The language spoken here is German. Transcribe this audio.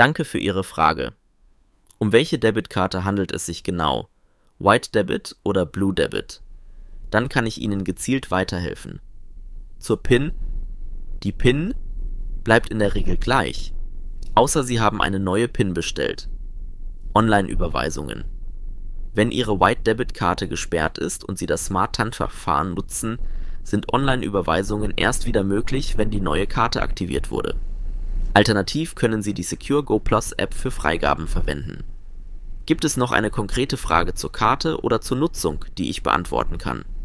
Danke für Ihre Frage. Um welche Debitkarte handelt es sich genau? White Debit oder Blue Debit? Dann kann ich Ihnen gezielt weiterhelfen. Zur PIN. Die PIN bleibt in der Regel gleich, außer Sie haben eine neue PIN bestellt. Online-Überweisungen. Wenn Ihre White Debit Karte gesperrt ist und Sie das Smart-TAN-Verfahren nutzen, sind Online-Überweisungen erst wieder möglich, wenn die neue Karte aktiviert wurde. Alternativ können Sie die Secure Go Plus App für Freigaben verwenden. Gibt es noch eine konkrete Frage zur Karte oder zur Nutzung, die ich beantworten kann?